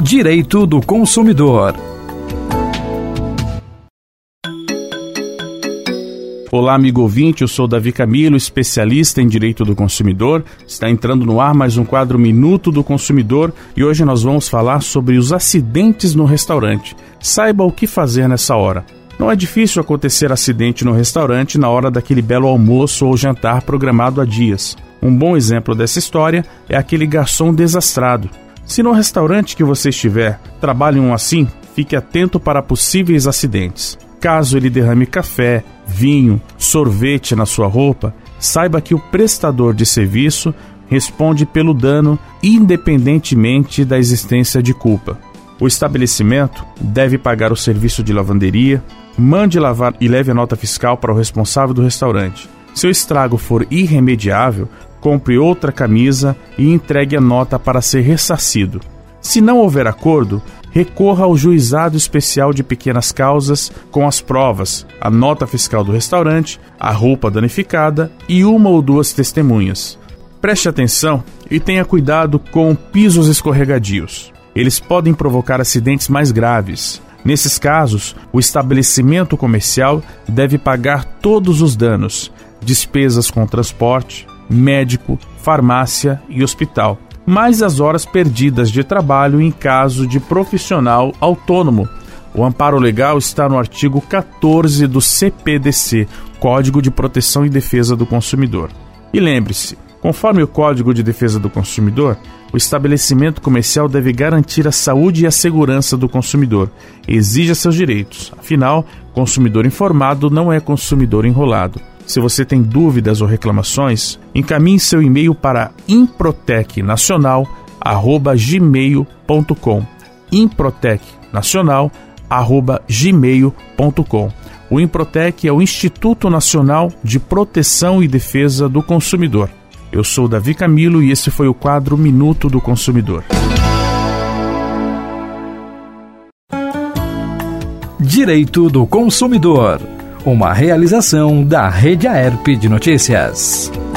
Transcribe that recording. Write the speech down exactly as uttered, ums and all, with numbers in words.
Direito do Consumidor. Olá, amigo ouvinte, eu sou Davi Camilo, especialista em Direito do Consumidor. Está entrando no ar mais um quadro Minuto do Consumidor e hoje nós vamos falar sobre os acidentes no restaurante. Saiba o que fazer nessa hora. Não é difícil acontecer acidente no restaurante na hora daquele belo almoço ou jantar programado há dias. Um bom exemplo dessa história é aquele garçom desastrado. Se no restaurante que você estiver trabalhe um assim, fique atento para possíveis acidentes. Caso ele derrame café, vinho, sorvete na sua roupa, saiba que o prestador de serviço responde pelo dano independentemente da existência de culpa. O estabelecimento deve pagar o serviço de lavanderia, mande lavar e leve a nota fiscal para o responsável do restaurante. Se o estrago for irremediável, compre outra camisa e entregue a nota para ser ressarcido. Se não houver acordo, recorra ao Juizado Especial de Pequenas Causas com as provas, a nota fiscal do restaurante, a roupa danificada e uma ou duas testemunhas. Preste atenção e tenha cuidado com pisos escorregadios. Eles podem provocar acidentes mais graves. Nesses casos, o estabelecimento comercial deve pagar todos os danos, despesas com transporte, médico, farmácia e hospital, mais as horas perdidas de trabalho em caso de profissional autônomo. O amparo legal está no artigo quatorze do C P D C, Código de Proteção e Defesa do Consumidor. E lembre-se, conforme o Código de Defesa do Consumidor, o estabelecimento comercial deve garantir a saúde e a segurança do consumidor. Exija seus direitos. Afinal, consumidor informado não é consumidor enrolado. Se você tem dúvidas ou reclamações, encaminhe seu e-mail para improtecnacional arroba gmail ponto com. improtecnacional arroba gmail ponto com. O Improtec é o Instituto Nacional de Proteção e Defesa do Consumidor. Eu sou Davi Camilo e esse foi o quadro Minuto do Consumidor. Direito do Consumidor. Uma realização da Rede Aerp de Notícias.